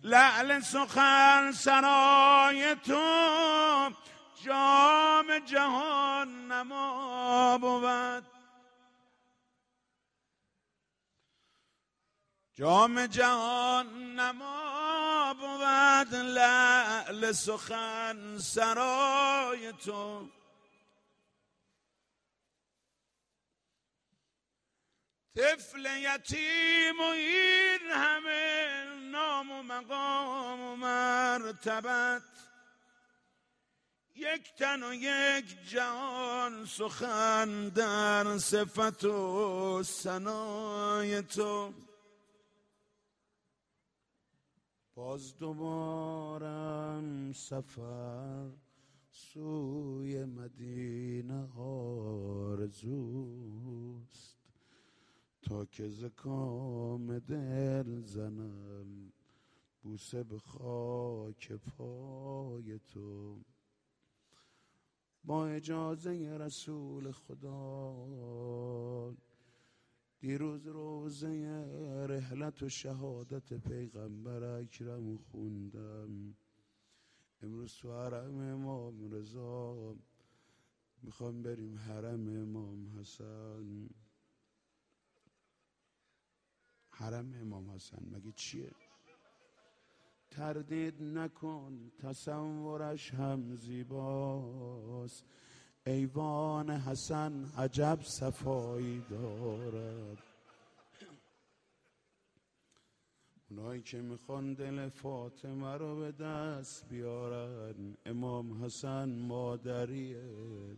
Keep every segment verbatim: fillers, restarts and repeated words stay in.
لعل سخن سرای تو جام جهان نما بود. جام جهان نما بود لعل سخن سرای تو. طفل یتیم و این همه نام و مقام و مرتبت، یک تن و یک جهان سخن در صفت و ثنای تو. باز دوبارم سفر سوی مدینه آرزوست، تا که ز کام دل زنم بوسه به خاک پای تو. با اجازه رسول خدا دیروز روزه رحلت و شهادت پیغمبر اکرم خوندم. امروز تو حرم امام رضا میخوام بریم حرم امام حسن. حرم امام حسن مگه چیه؟ تردید نکن تصورش هم زیباست. ایوان حسن عجب صفایی دارد. اونایی که میخوان دل فاطمه رو به دست بیارن، امام حسن مادریه.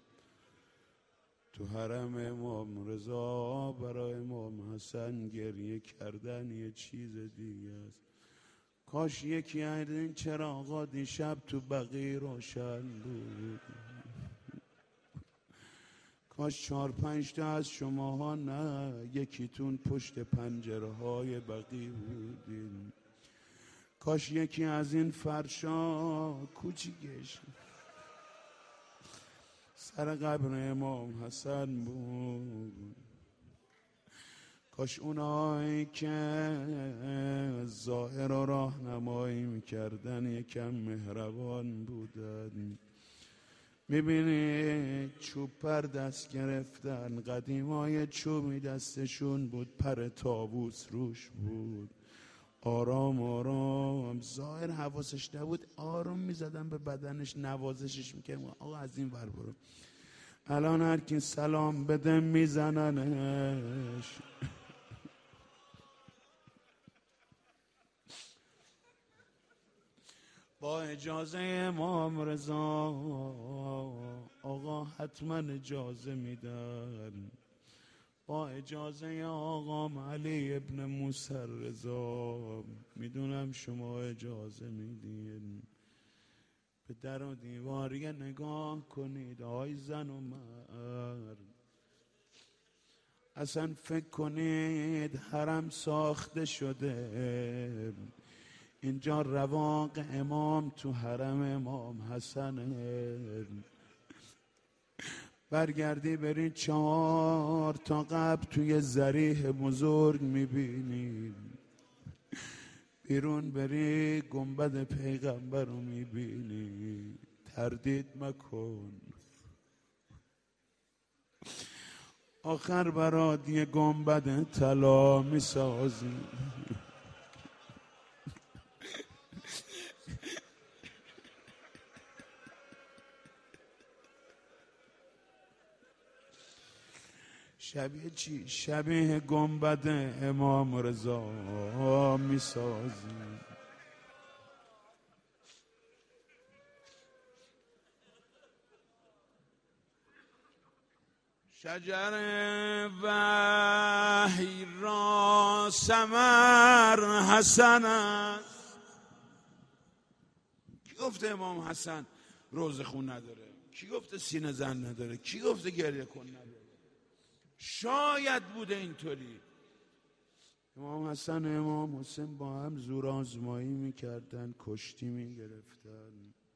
تو حرم امام رضا برای امام حسن گریه کردن یه چیز دیگه است. کاش یکی از این چراغا دیشب تو بقیع روشن بود. کاش چهار پنج تا از شماها نه یکیتون پشت پنجره های بقیع بودین. کاش یکی از این فرشا کوچیکش سر قبر امام حسن بود. کاش اونایی که ظاهر و راهنمایی میکردن یکم مهربان بودن. میبینی چوب پر دست گرفتن، قدیمای چوبی دستشون بود، پر طاووس روش بود. آرام آرام ظاهر حواسش نبود، آرام میزدن به بدنش، نوازشش میکردن. آقا از این ور برو. الان هر کی سلام بده میزننش. با اجازه امام رضا آقا حتما اجازه میدن. با اجازه آقام علی ابن موسی رضا میدونم شما اجازه میدین. به در و دیواری نگاه کنید آی زن و مرد. اصلا فکر کنید حرم ساخته شده، اینجا رواق امام تو حرم امام حسنه. برگردی برید چهار تا قبل توی ذریح بزرگ میبینی. بیرون بری گنبد پیغمبر رو میبینی. تردید مکن، آخر برات یه گنبد طلا میسازی. شبیه چی؟ شبیه گنبد امام رضا میسازی. شجر وحی را ثمر حسن است. کی گفته امام حسن روزه خون نداره؟ کی گفته سینه زن نداره؟ کی گفته گریه کن نداره؟ شاید بوده اینطوری. امام حسن و امام حسین با هم زور آزمایی میکردن، کشتی میگرفتن.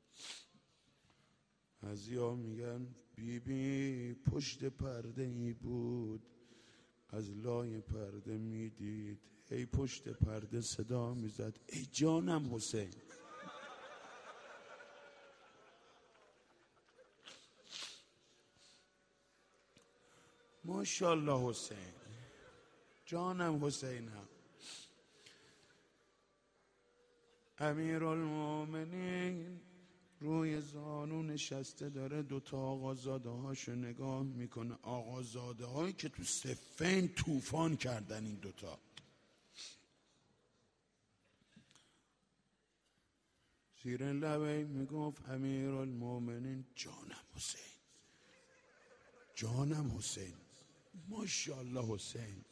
بعضیا میگن بی بی پشت پرده ای بود، از لای پرده میدید هی پشت پرده صدا میزد ای جانم حسین. ماشاءالله حسین، جانم حسینم. امیرالمومنین روی زانو نشسته داره دوتا آقازاده هاشو نگاه میکنه، آقازاده هایی که تو صفین طوفان کردن این دوتا. زیر لبه میگفت امیرالمومنین جانم حسین، جانم حسین، ماشاءالله حسین.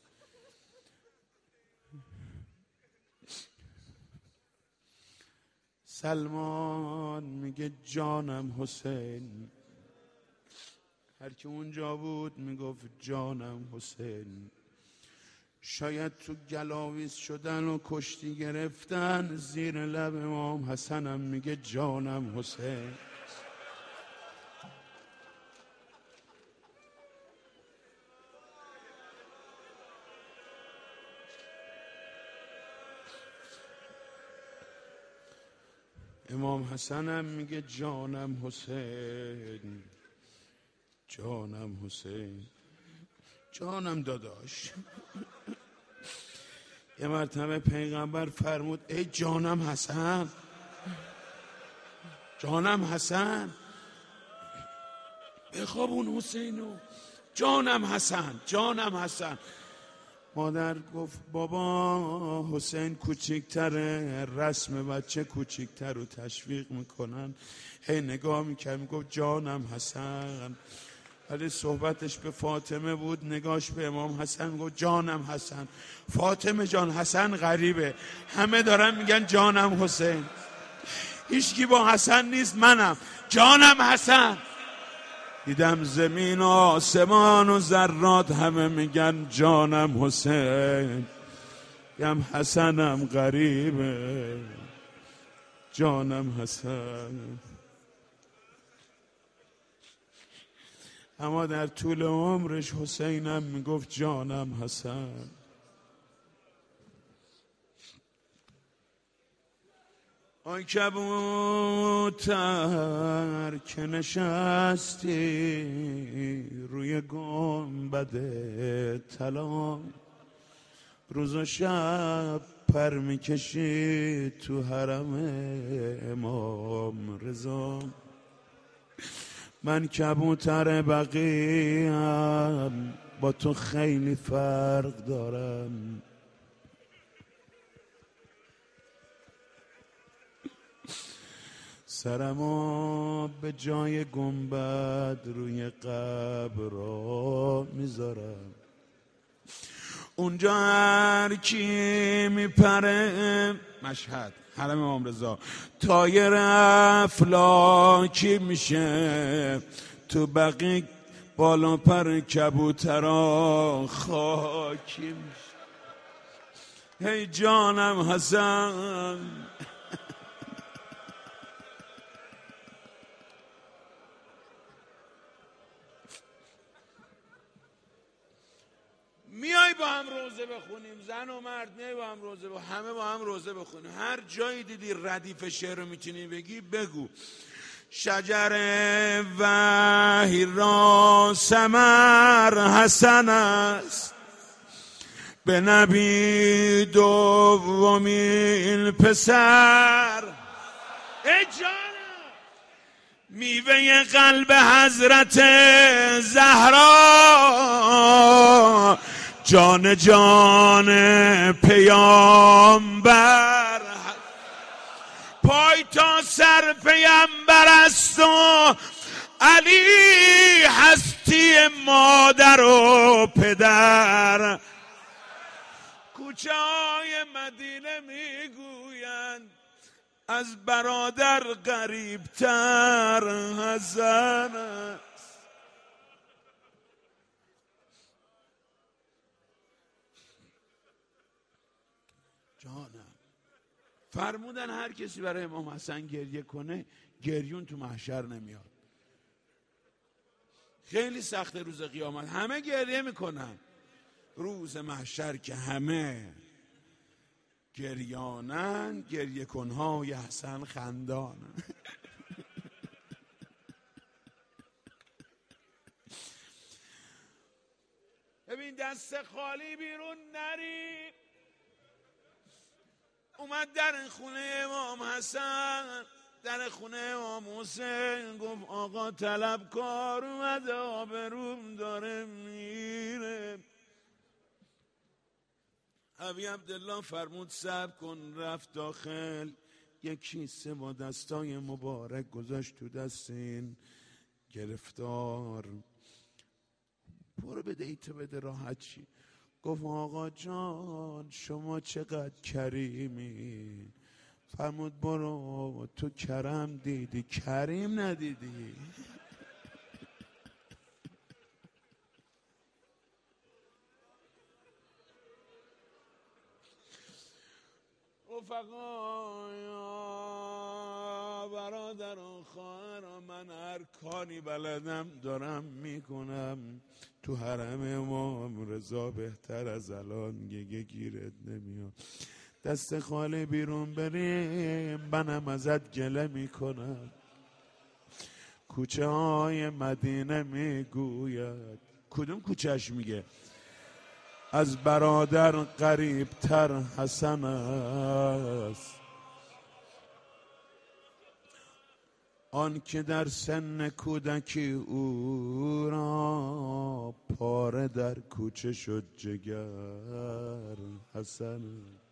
سلمان میگه جانم حسین، هر که اونجا بود میگفت جانم حسین. شاید تو گلاویز شدن و کشتی گرفتن، زیر لب امام حسنم میگه جانم حسین. امام حسنم میگه جانم حسین، جانم حسین، جانم داداش. یه مرتبه پیغمبر فرمود ای جانم حسن، جانم حسن، بخوابون حسینو، جانم حسن، جانم حسن. مادر گفت بابا حسین کوچیکتره، رسم بچه کوچیکتر رو تشویق میکنن. هی نگاه میکرد میگفت جانم حسن. ولی صحبتش به فاطمه بود، نگاش به امام حسن گفت جانم حسن. فاطمه جان حسن غریبه، همه دارن میگن جانم حسین، هیچکی با حسن نیست، منم جانم حسن. دیدم زمین و آسمان و ذرات همه میگن جانم حسین، گم حسنم غریبه، جانم حسن. اما در طول عمرش حسینم میگفت جانم حسن. آی کبوتر که نشستی روی گنبد طلا، روز و شب پر میکشی تو حرم امام رضا. من کبوتر بقیم، با تو خیلی فرق دارم. سرمو به جای گنبد روی قبر را میذارم، اونجا هر کی میپره، مشهد حرم امام رضا، طایر افلاکی میشه، تو بقیه بالا پر کبوترا خاکی میشه. هی جانم حسن، میای با هم روزه بخونیم، زن و مرد میای با هم روزه بخونیم، همه با هم روزه بخونیم. هر جایی دیدی ردیف شعر رو میتونی بگی بگو. شجر وحی را ثمر حسن است، به نبی دومین پسر. ای جانم، میوه قلب حضرت زهرا، جان جان پیامبر، پای تا سر پیامبر است و علی هستی مادر و پدر. کوچه های مدینه میگویند از برادر غریبتر حسن است. جانم فرمودن هر کسی برای امام حسن گریه کنه گریون تو محشر نمیاد. خیلی سخت روز قیامت، همه گریه میکنن. روز محشر که همه گریانن گریه کنهای حسن خندانن. ببین دست خالی بیرون نری. اومد در خونه امام حسن، در خونه امام حسین، گفت آقا طلبکار اومده آبروم داره میره. ابی عبدالله فرمود صبر کن. رفت داخل، یک کیسه با دستای مبارک گذاشت تو دست این گرفتار. برو بده ایتو بده راحت چی. گفت آقا جان شما چقدر کریمی. فرمود برو تو کرم دیدی کریم ندیدی. رفقا برادر و خواهران، من هر کاری بلدم دارم میکنم. تو حرم امام رضا بهتر از الان گگه گیرت نمیاد. دست خالی بیرون بریم منم ازت گله میکنم. کوچه های مدینه میگوید. کدوم کوچهش میگه؟ از برادر قریب تر حسن است. آن که در سن کودکی او را پاره در کوچه شد جگر حسن.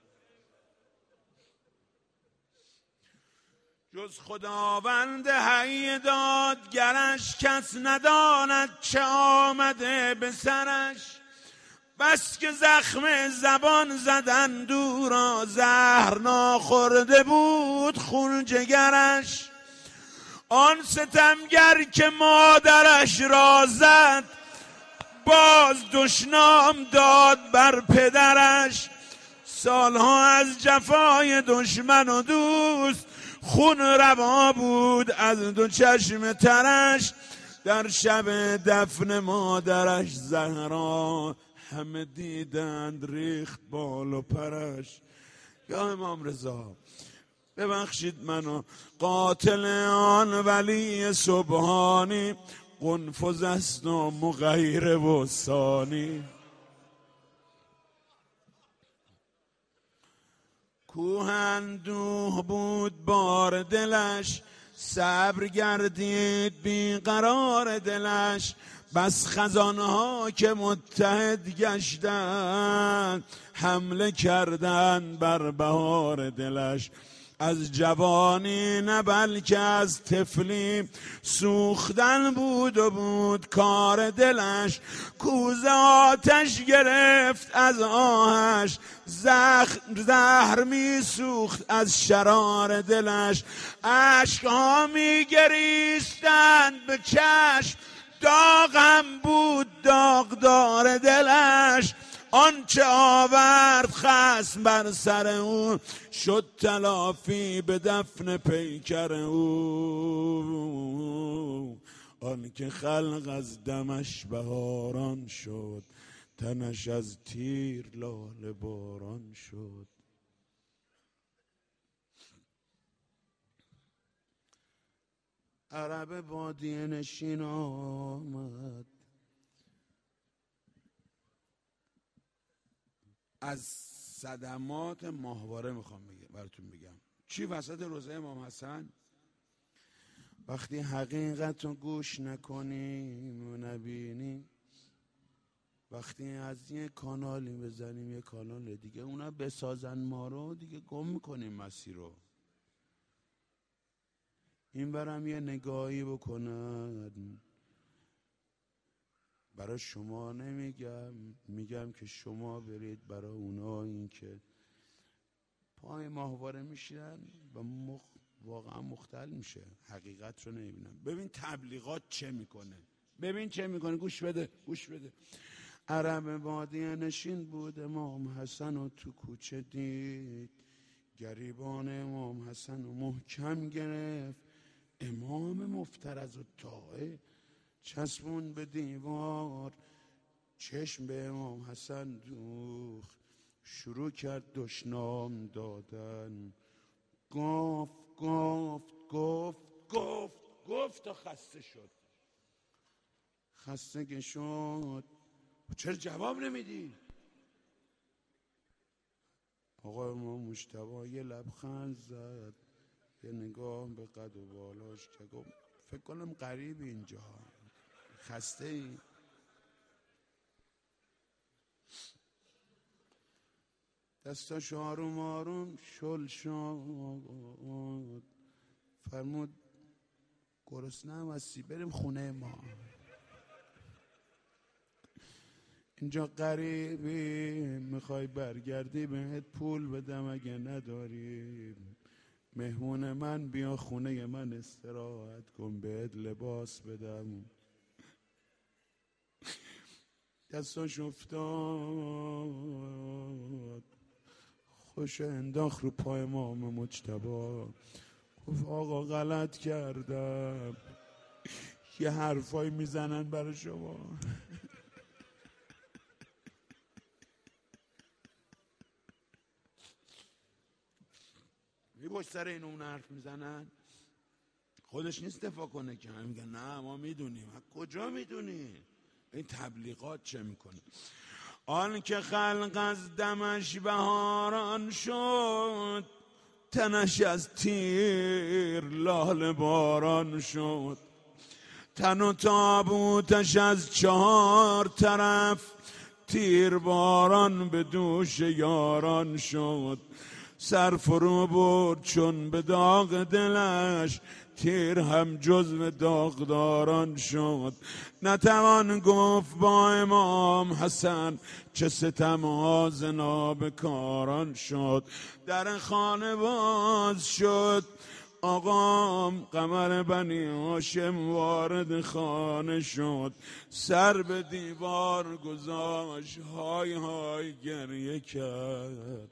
جز خداوند حی دادگرش کس نداند چه آمده به سرش. بس که زخم زبان زدن دورا زهر ناخورده بود خون جگرش. آن ستمگر که مادرش را زد باز دشنام داد بر پدرش. سالها از جفای دشمن و دوست خون روا بود از دو چشم ترش. در شب دفن مادرش زهرا همه دیدند ریخت بال و پرش. یا امام رضا ببخشید منو قاتل آن ولی سبحانی. قنفذ است و مغیر و ثانی. کوه اندوه بود بار دلش، صبر گردید بیقرار دلش. بس خزانها که متحد گشتند حمله کردند بر بهار دلش. از جوانی نه بلکه از طفلی سوختن بود و بود کار دلش. کوزه آتش گرفت از آهش، زهر می سوخت از شرار دلش. اشکها می گریستند به چشم، داغ هم بود داغدار دلش. آنچه آورد خصم بر سر او شد تلافی به دفن پیکر او. آنکه خلق از دمش بهاران شد تنش از تیر لاله باران شد. عرب بادیه نشین آمد، از صدمات ماهواره میخوام براتون بگم چی وسط روزه امام حسن. وقتی حقیقت رو گوش نکنیم و نبینیم، وقتی از یه کانالی بزنیم یه کانال دیگه اونا بسازن ما رو، دیگه گم میکنیم مسیر رو. این برم یه نگاهی بکنن. برای شما نمیگم، میگم که شما برید برای اونا این که پای ماهواره میشیرن و مخ واقعا مختل میشه، حقیقت رو نمیبینن. ببین تبلیغات چه میکنه، ببین چه میکنه، گوش بده گوش بده. عرب بادیه نشین بود امام حسن و تو کوچه دید، گریبان امام حسن و محکم گرفت. امام مفترض و طاعه چسبون به دیوار، چشم به امام حسن دوخت، شروع کرد دشنام دادن. گفت گفت گفت گفت گفت تا خسته شد. خسته که شد چرا جواب نمیدی؟ آقا ما مجتبی یه لبخند زد، یه نگاه به قد و بالاش که گفت فکر کنم غریب اینجا، خسته ای؟ دستاش آروم آروم شل شد، فرمود گرسنه‌ام هستی بریم خونه ما، اینجا غریبی، میخوای برگردی بهت پول بدم، اگه نداری مهمون من بیا خونه من استراحت کن، بهت لباس بدم. دستاش افتاد خوش انداخت رو پای امام مجتبی، گفت آقا غلط کردم، یه حرفایی میزنن برای شما. می پشت سر این اون حرف میزنن، خودش نیست دفاع کنه که هم میگن نه ما میدونیم. کجا میدونی؟ این تبلیغات چه میکنه؟ آن که خلق از دمش بهاران شد، تنش از تیر لاله باران شد، تن و تابوتش از چهار طرف تیر باران به دوش یاران شد، سر فرو برد چون به داغ دلش تیر هم جزو داغداران شد. نتوان گفت با امام حسن چه ستم ها زناب کاران شد. در خانه باز شد آقام قمر بنی هاشم وارد خانه شد، سر به دیوار گذاشت های های گریه کرد.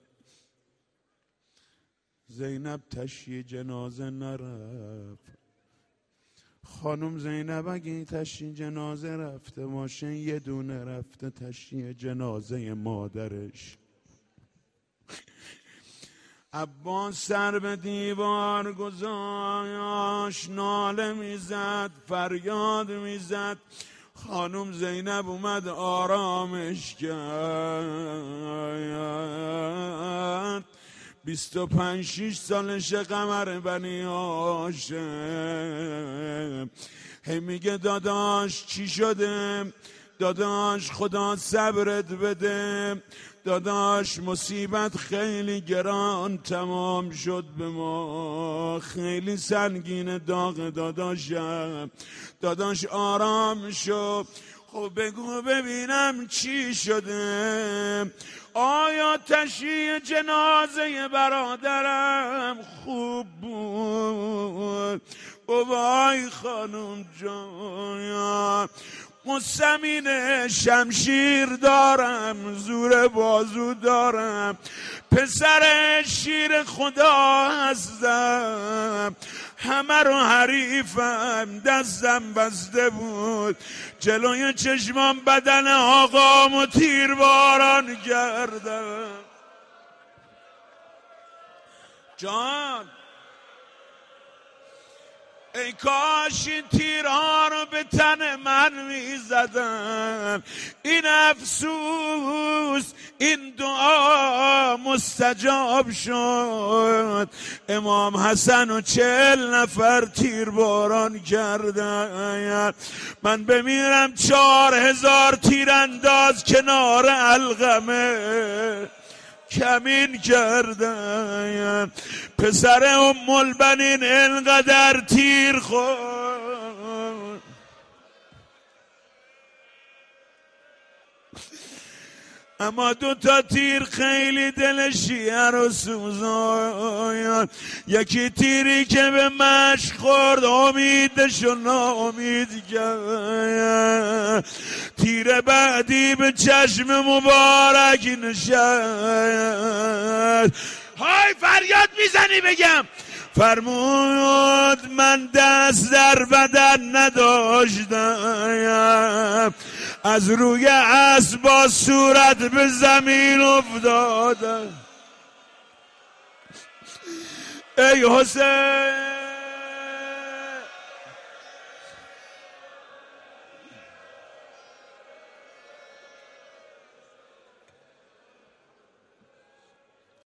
زینب تشییع جنازه نرفت. خانم زینب اگه تشییع جنازه رفته ماشین یه دونه رفته تشییع جنازه مادرش. عباس سر به دیوار گذاشت، ناله میزد فریاد میزد. خانم زینب اومد آرامش کرد. بیست و پنج شیش سالش قمر بنی هاشم، هی میگه داداش چی شده؟ داداش خدا صبرت بده، داداش مصیبت خیلی گران تمام شد به ما، خیلی سنگین داغ داداشم، داداش آرام شو. خب بگو ببینم چی شده؟ آیا تشییع جنازه برادرم خوب بود؟ وای خانم جان، قسمین شمشیر دارم، زور بازو دارم، پسر شیر خدا هستم، همه رو حریفم، دستم بسته بود، جلوی چشمام بدن آقامو تیر باران کردم. جان ای کاش این تیرها رو به تن من می زدن، این افسوس این دعا مستجاب شد. امام حسن و چهل نفر تیر باران کردن، من بمیرم چهار هزار تیر انداز کنار علقمه کمین کردن. پسر ام البنین انقدر تیر خورد، اما دو تا تیر خیلی دل شیعه رو سوزاند. یکی تیری که به مشک خورد امیدشو ناامید کرد، تیر بعدی به چشم مبارک نشست. های فریاد میزنی بگم؟ فرمود من دست در بدن نداشتم، از روی اسب با صورت به زمین افتادن. ای حسین